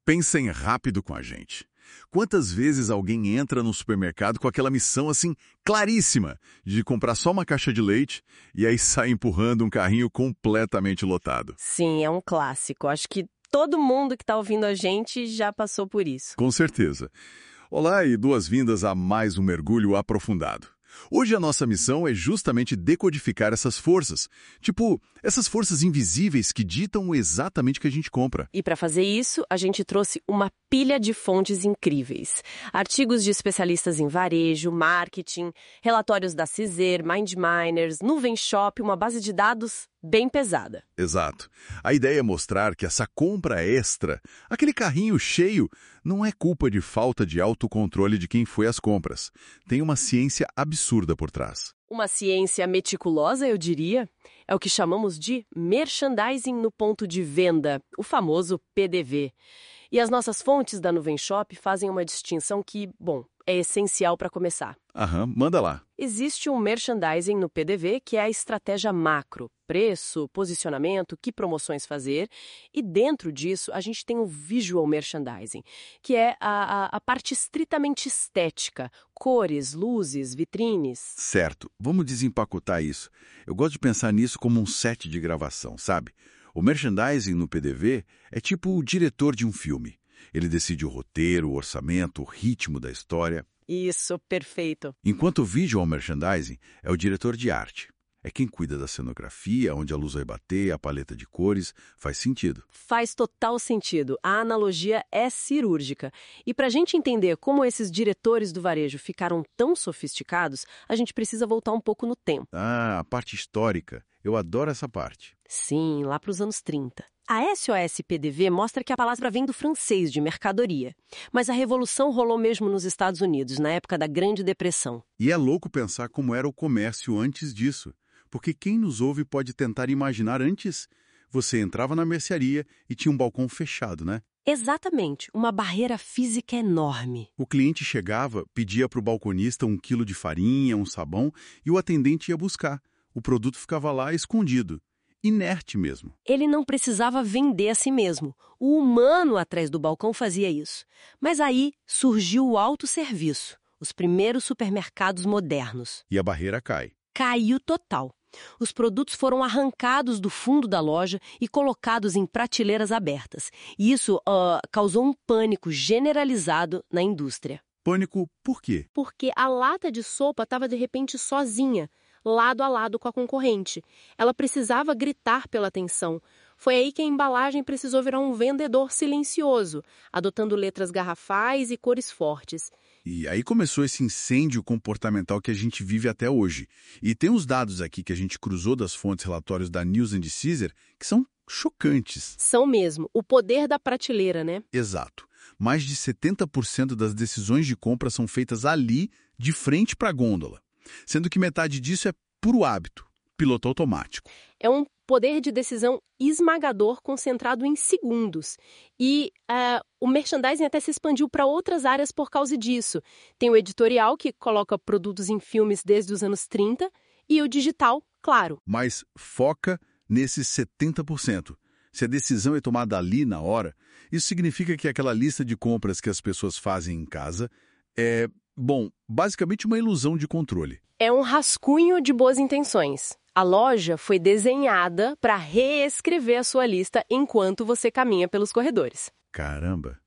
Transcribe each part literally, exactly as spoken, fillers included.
Pensem rápido com a gente. Quantas vezes alguém entra no supermercado com aquela missão assim claríssima de comprar só uma caixa de leite e aí sai empurrando um carrinho completamente lotado? Sim, é um clássico. Acho que todo mundo que está ouvindo a gente já passou por isso. Com certeza. Olá e boas-vindas a mais um mergulho aprofundado. Hoje a nossa missão é justamente decodificar essas forças. Tipo, essas forças invisíveis que ditam exatamente o que a gente compra. E para fazer isso, a gente trouxe uma pilha de fontes incríveis. Artigos de especialistas em varejo, marketing, relatórios da Cizer, MindMiners, Nuvem Shop, uma base de dados bem pesada. Exato. A ideia é mostrar que essa compra extra, aquele carrinho cheio, não é culpa de falta de autocontrole de quem foi às compras. Tem uma ciência absurda por trás. Uma ciência meticulosa, eu diria, é o que chamamos de merchandising no ponto de venda, o famoso P D V. E as nossas fontes da Nuvem Shop fazem uma distinção que, bom, é essencial para começar. Aham, manda lá. Existe um merchandising no P D V, que é a estratégia macro, preço, posicionamento, que promoções fazer, e dentro disso a gente tem o visual merchandising, que é a, a, a parte estritamente estética, cores, luzes, vitrines. Certo, vamos desempacotar isso. Eu gosto de pensar nisso como um set de gravação, sabe? O merchandising no P D V é tipo o diretor de um filme. Ele decide o roteiro, o orçamento, o ritmo da história. Isso, perfeito. Enquanto o visual merchandising é o diretor de arte. É quem cuida da cenografia, onde a luz vai bater, a paleta de cores. Faz sentido. Faz total sentido. A analogia é cirúrgica. E para a gente entender como esses diretores do varejo ficaram tão sofisticados, a gente precisa voltar um pouco no tempo. Ah, a parte histórica. Eu adoro essa parte. Sim, lá para os anos trinta. A S O S P D V mostra que a palavra vem do francês, de mercadoria. Mas a revolução rolou mesmo nos Estados Unidos, na época da Grande Depressão. E é louco pensar como era o comércio antes disso. Porque quem nos ouve pode tentar imaginar antes. Você entrava na mercearia e tinha um balcão fechado, né? Exatamente, uma barreira física enorme. O cliente chegava, pedia para o balconista um quilo de farinha, um sabão, e o atendente ia buscar. O produto ficava lá escondido. Inerte mesmo. Ele não precisava vender a si mesmo. O humano atrás do balcão fazia isso. Mas aí surgiu o autosserviço, os primeiros supermercados modernos. E a barreira cai. Caiu total. Os produtos foram arrancados do fundo da loja e colocados em prateleiras abertas. E isso uh, causou um pânico generalizado na indústria. Pânico por quê? Porque a lata de sopa estava de repente sozinha, lado a lado com a concorrente. Ela precisava gritar pela atenção. Foi aí que a embalagem precisou virar um vendedor silencioso, adotando letras garrafais e cores fortes. E aí começou esse incêndio comportamental que a gente vive até hoje. E tem uns dados aqui que a gente cruzou das fontes relatórios da Nielsen e Cizer que são chocantes. São mesmo. O poder da prateleira, né? Exato. Mais de setenta por cento das decisões de compra são feitas ali, de frente para a gôndola. Sendo que metade disso é puro hábito, piloto automático. É um poder de decisão esmagador concentrado em segundos. E uh, o merchandising até se expandiu para outras áreas por causa disso. Tem o editorial, que coloca produtos em filmes desde os anos trinta, e o digital, claro. Mas foca nesses setenta por cento. Se a decisão é tomada ali, na hora, isso significa que aquela lista de compras que as pessoas fazem em casa é, bom, basicamente uma ilusão de controle. É um rascunho de boas intenções. A loja foi desenhada para reescrever a sua lista enquanto você caminha pelos corredores. Caramba!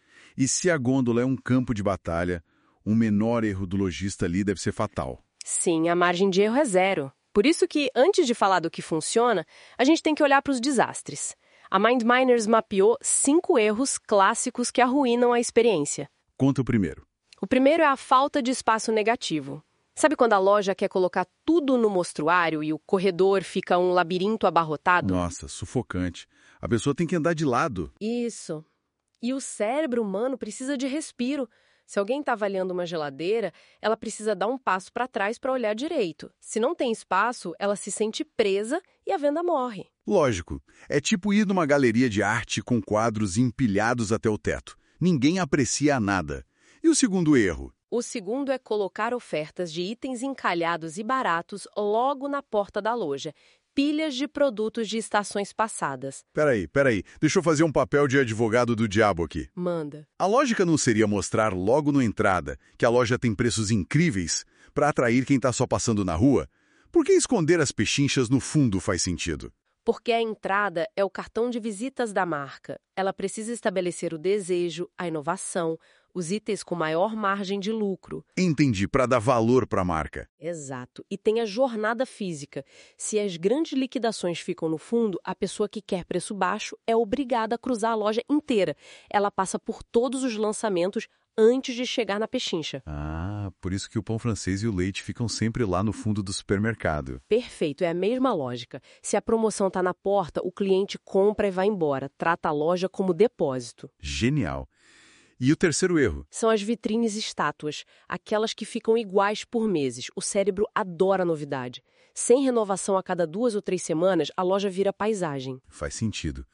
E se a gôndola é um campo de batalha, um menor erro do lojista ali deve ser fatal. Sim, a margem de erro é zero. Por isso que, antes de falar do que funciona, a gente tem que olhar para os desastres. A MindMiners mapeou cinco erros clássicos que arruinam a experiência. Conta o primeiro. O primeiro é a falta de espaço negativo. Sabe quando a loja quer colocar tudo no mostruário e o corredor fica um labirinto abarrotado? Nossa, sufocante. A pessoa tem que andar de lado. Isso. E o cérebro humano precisa de respiro. Se alguém está avaliando uma geladeira, ela precisa dar um passo para trás para olhar direito. Se não tem espaço, ela se sente presa e a venda morre. Lógico. É tipo ir numa galeria de arte com quadros empilhados até o teto. Ninguém aprecia nada. E o segundo erro? O segundo é colocar ofertas de itens encalhados e baratos logo na porta da loja. pilhas de produtos de estações passadas. Peraí, peraí. Deixa eu fazer um papel de advogado do diabo aqui. Manda. A lógica não seria mostrar logo na entrada que a loja tem preços incríveis para atrair quem está só passando na rua? Por que esconder as pechinchas no fundo faz sentido? Porque a entrada é o cartão de visitas da marca. Ela precisa estabelecer o desejo, a inovação, os itens com maior margem de lucro. Entendi, para dar valor para a marca. Exato. E tem a jornada física. Se as grandes liquidações ficam no fundo, a pessoa que quer preço baixo é obrigada a cruzar a loja inteira. Ela passa por todos os lançamentos antes de chegar na pechincha. Ah, por isso que o pão francês e o leite ficam sempre lá no fundo do supermercado. Perfeito, é a mesma lógica. Se a promoção está na porta, o cliente compra e vai embora. Trata a loja como depósito. Genial. E o terceiro erro? São as vitrines estátuas, aquelas que ficam iguais por meses. O cérebro adora novidade. Sem renovação a cada duas ou três semanas, a loja vira paisagem. Faz sentido.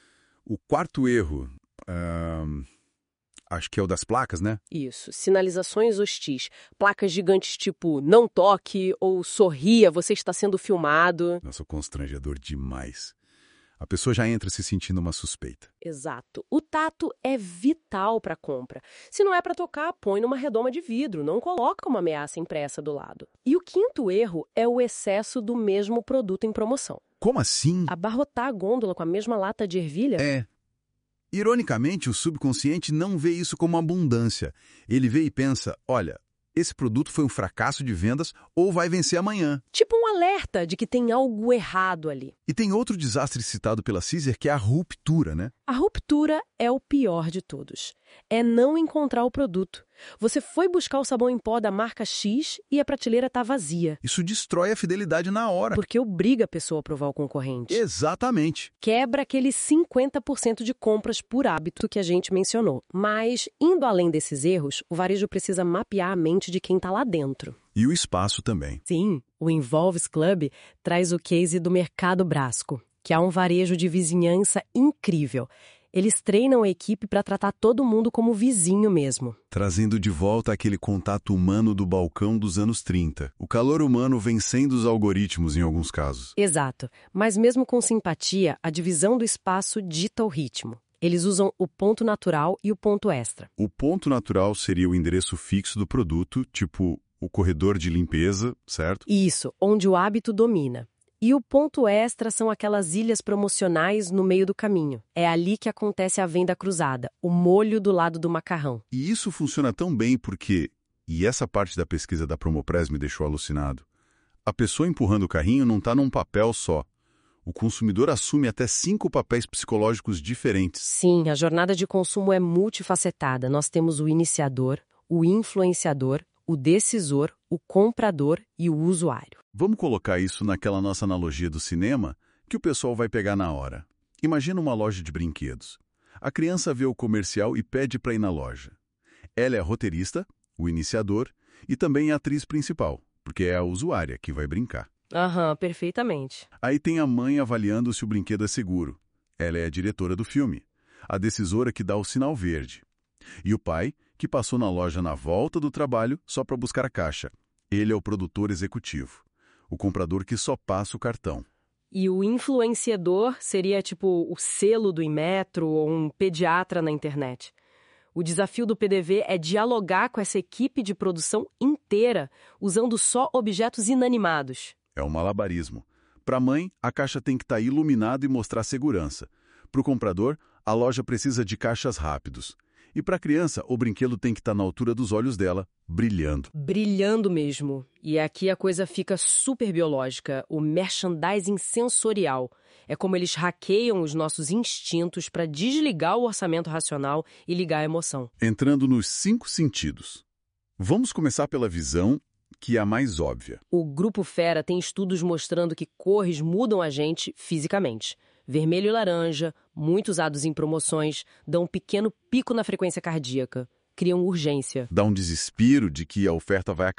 O quarto erro, hum, acho que é o das placas, né? Isso, sinalizações hostis. Placas gigantes tipo não toque ou sorria, você está sendo filmado. Nossa, constrangedor demais. A pessoa já entra se sentindo uma suspeita. Exato. O tato é vital para a compra. Se não é para tocar, põe numa redoma de vidro, não coloca uma ameaça impressa do lado. E o quinto erro é o excesso do mesmo produto em promoção. Como assim? Abarrotar a gôndola com a mesma lata de ervilha? É. Ironicamente, o subconsciente não vê isso como abundância. Ele vê e pensa, olha, esse produto foi um fracasso de vendas ou vai vencer amanhã. Tipo um alerta de que tem algo errado ali. E tem outro desastre citado pela Cizer, que é a ruptura, né? A ruptura é o pior de todos. É não encontrar o produto. Você foi buscar o sabão em pó da marca X e a prateleira está vazia. Isso destrói a fidelidade na hora. Porque obriga a pessoa a provar o concorrente. Exatamente. Quebra aquele cinquenta por cento de compras por hábito que a gente mencionou. Mas, indo além desses erros, o varejo precisa mapear a mente de quem está lá dentro. E o espaço também. Sim, o Involves Club traz o case do Mercado Brasco, que é um varejo de vizinhança incrível. Eles treinam a equipe para tratar todo mundo como vizinho mesmo. Trazendo de volta aquele contato humano do balcão dos anos trinta. O calor humano vencendo os algoritmos em alguns casos. Exato. Mas mesmo com simpatia, a divisão do espaço dita o ritmo. Eles usam o ponto natural e o ponto extra. O ponto natural seria o endereço fixo do produto, tipo o corredor de limpeza, certo? Isso, onde o hábito domina. E o ponto extra são aquelas ilhas promocionais no meio do caminho. É ali que acontece a venda cruzada, o molho do lado do macarrão. E isso funciona tão bem porque, e essa parte da pesquisa da Promopress me deixou alucinado, a pessoa empurrando o carrinho não está num papel só. O consumidor assume até cinco papéis psicológicos diferentes. Sim, a jornada de consumo é multifacetada. Nós temos o iniciador, o influenciador, o decisor, o comprador e o usuário. Vamos colocar isso naquela nossa analogia do cinema que o pessoal vai pegar na hora. Imagina uma loja de brinquedos. A criança vê o comercial e pede para ir na loja. Ela é a roteirista, o iniciador e também a atriz principal, porque é a usuária que vai brincar. Aham, perfeitamente. Aí tem a mãe avaliando se o brinquedo é seguro. Ela é a diretora do filme, a decisora que dá o sinal verde. E o pai, que passou na loja na volta do trabalho só para buscar a caixa. Ele é o produtor executivo, o comprador que só passa o cartão. E o influenciador seria tipo o selo do Inmetro ou um pediatra na internet. O desafio do P D V é dialogar com essa equipe de produção inteira, usando só objetos inanimados. É um malabarismo. Para a mãe, a caixa tem que estar iluminada e mostrar segurança. Para o comprador, a loja precisa de caixas rápidos. E para a criança, o brinquedo tem que estar na altura dos olhos dela, brilhando. Brilhando mesmo. E aqui a coisa fica super biológica, o merchandising sensorial. É como eles hackeiam os nossos instintos para desligar o orçamento racional e ligar a emoção. Entrando nos cinco sentidos. Vamos começar pela visão, que é a mais óbvia. O Grupo Fera tem estudos mostrando que cores mudam a gente fisicamente. Vermelho e laranja, muito usados em promoções, dão um pequeno pico na frequência cardíaca, criam urgência. Dá um desespero de que a oferta vai acabar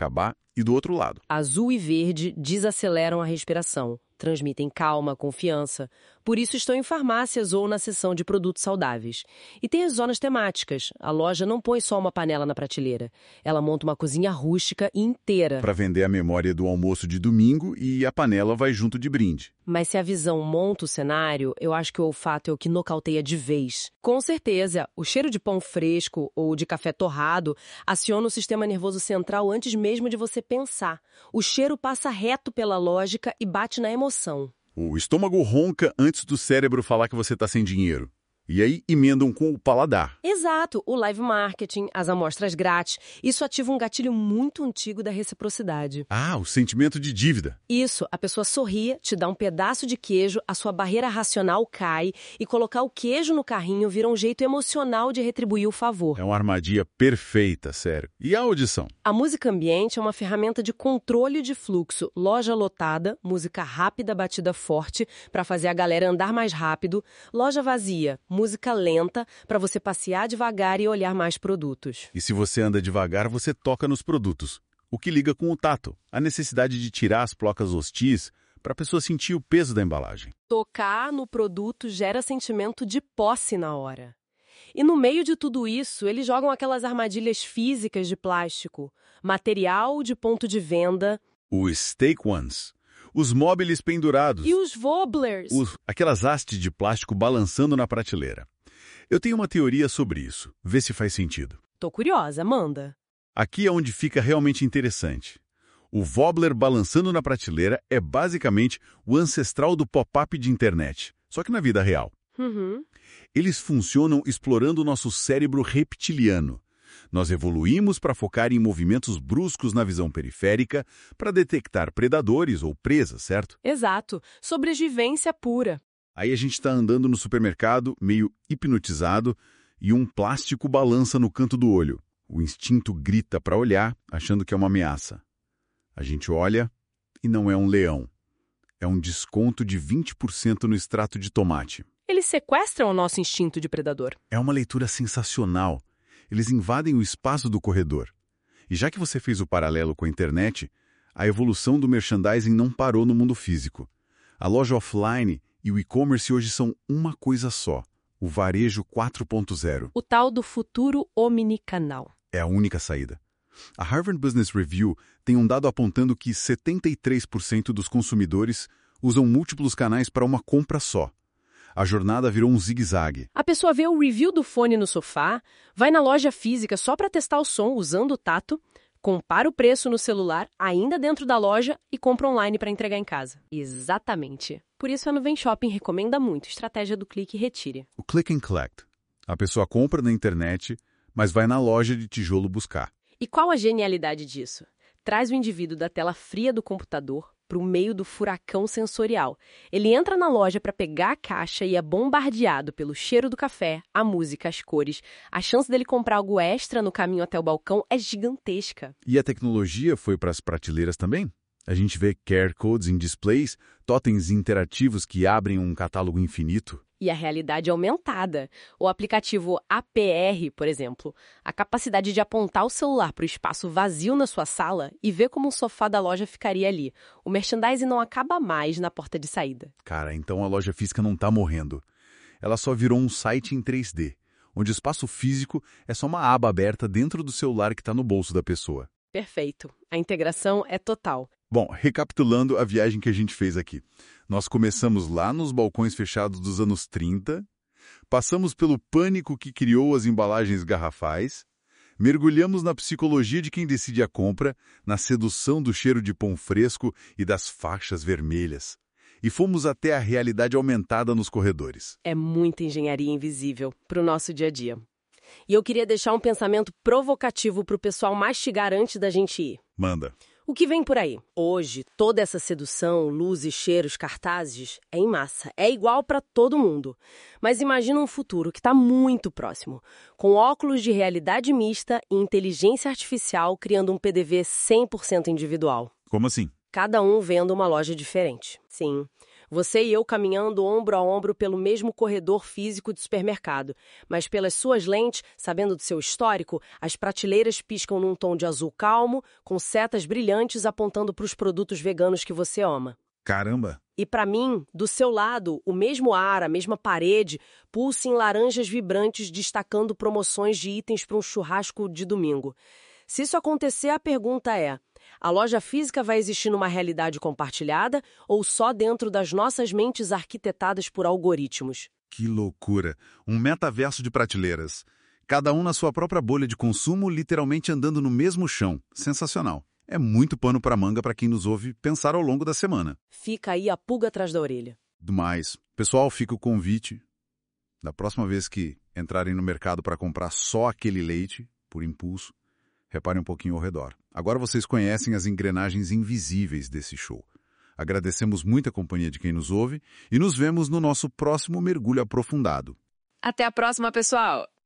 E do outro lado? Azul e verde desaceleram a respiração, transmitem calma, confiança. Por isso estão em farmácias ou na seção de produtos saudáveis. E tem as zonas temáticas. A loja não põe só uma panela na prateleira. Ela monta uma cozinha rústica inteira. Para vender a memória do almoço de domingo e a panela vai junto de brinde. Mas se a visão monta o cenário, eu acho que o olfato é o que nocauteia de vez. Com certeza, o cheiro de pão fresco ou de café torrado aciona o sistema nervoso central antes mesmo de você pensar. O cheiro passa reto pela lógica e bate na emoção. O estômago ronca antes do cérebro falar que você está sem dinheiro. E aí emendam com o paladar. Exato, o live marketing, as amostras grátis, isso ativa um gatilho muito antigo da reciprocidade. Ah, o sentimento de dívida. Isso, a pessoa sorria, te dá um pedaço de queijo, a sua barreira racional cai e colocar o queijo no carrinho vira um jeito emocional de retribuir o favor. É uma armadilha perfeita, sério. E a audição? A música ambiente é uma ferramenta de controle de fluxo. Loja lotada, música rápida, batida forte, para fazer a galera andar mais rápido. Loja vazia, música lenta, para você passear devagar e olhar mais produtos. E se você anda devagar, você toca nos produtos. O que liga com o tato, a necessidade de tirar as placas hostis para a pessoa sentir o peso da embalagem. Tocar no produto gera sentimento de posse na hora. E no meio de tudo isso, eles jogam aquelas armadilhas físicas de plástico, material de ponto de venda. Os Stake Ones. Os móveis pendurados. E os wobblers. Os, aquelas hastes de plástico balançando na prateleira. Eu tenho uma teoria sobre isso. Vê se faz sentido. Tô curiosa, manda. Aqui é onde fica realmente interessante. O wobbler balançando na prateleira é basicamente o ancestral do pop-up de internet, só que na vida real. Uhum. Eles funcionam explorando o nosso cérebro reptiliano. Nós evoluímos para focar em movimentos bruscos na visão periférica para detectar predadores ou presas, certo? Exato. Sobrevivência pura. Aí a gente está andando no supermercado, meio hipnotizado, e um plástico balança no canto do olho. O instinto grita para olhar, achando que é uma ameaça. A gente olha e não é um leão. É um desconto de vinte por cento no extrato de tomate. Eles sequestram o nosso instinto de predador. É uma leitura sensacional. Eles invadem o espaço do corredor. E já que você fez o paralelo com a internet, a evolução do merchandising não parou no mundo físico. A loja offline e o e-commerce hoje são uma coisa só, o varejo quatro ponto zero. O tal do futuro omnicanal. É a única saída. A Harvard Business Review tem um dado apontando que setenta e três por cento dos consumidores usam múltiplos canais para uma compra só. A jornada virou um zigue-zague. A pessoa vê o review do fone no sofá, vai na loja física só para testar o som usando o tato, compara o preço no celular, ainda dentro da loja, e compra online para entregar em casa. Exatamente. Por isso a Nuvem Shopping recomenda muito a estratégia do clique e retire. O click and collect. A pessoa compra na internet, mas vai na loja de tijolo buscar. E qual a genialidade disso? Traz o indivíduo da tela fria do computador para o meio do furacão sensorial. Ele entra na loja para pegar a caixa e é bombardeado pelo cheiro do café, a música, as cores. A chance dele comprar algo extra no caminho até o balcão é gigantesca. E a tecnologia foi para as prateleiras também? A gente vê Q R Codes em displays, totens interativos que abrem um catálogo infinito. E a realidade aumentada. O aplicativo A P R, por exemplo, a capacidade de apontar o celular para o espaço vazio na sua sala e ver como um sofá da loja ficaria ali. O merchandising não acaba mais na porta de saída. Cara, então a loja física não está morrendo. Ela só virou um site em três D, onde o espaço físico é só uma aba aberta dentro do celular que está no bolso da pessoa. Perfeito. A integração é total. Bom, recapitulando a viagem que a gente fez aqui. Nós começamos lá nos balcões fechados dos anos trinta, passamos pelo pânico que criou as embalagens garrafais, mergulhamos na psicologia de quem decide a compra, na sedução do cheiro de pão fresco e das faixas vermelhas, e fomos até a realidade aumentada nos corredores. É muita engenharia invisível para o nosso dia a dia. E eu queria deixar um pensamento provocativo para o pessoal mastigar antes da gente ir. Manda. O que vem por aí? Hoje, toda essa sedução, luzes, cheiros, cartazes, é em massa. É igual para todo mundo. Mas imagina um futuro que está muito próximo, com óculos de realidade mista e inteligência artificial criando um P D V cem por cento individual. Como assim? Cada um vendo uma loja diferente. Sim. Você e eu caminhando ombro a ombro pelo mesmo corredor físico de supermercado. Mas pelas suas lentes, sabendo do seu histórico, as prateleiras piscam num tom de azul calmo, com setas brilhantes apontando para os produtos veganos que você ama. Caramba! E para mim, do seu lado, o mesmo ar, a mesma parede, pulsa em laranjas vibrantes destacando promoções de itens para um churrasco de domingo. Se isso acontecer, a pergunta é: a loja física vai existir numa realidade compartilhada ou só dentro das nossas mentes arquitetadas por algoritmos? Que loucura! Um metaverso de prateleiras. Cada um na sua própria bolha de consumo, literalmente andando no mesmo chão. Sensacional. É muito pano para manga para quem nos ouve pensar ao longo da semana. Fica aí a pulga atrás da orelha. Demais. Pessoal, fica o convite. Da próxima vez que entrarem no mercado para comprar só aquele leite, por impulso, reparem um pouquinho ao redor. Agora vocês conhecem as engrenagens invisíveis desse show. Agradecemos muito a companhia de quem nos ouve e nos vemos no nosso próximo mergulho aprofundado. Até a próxima, pessoal!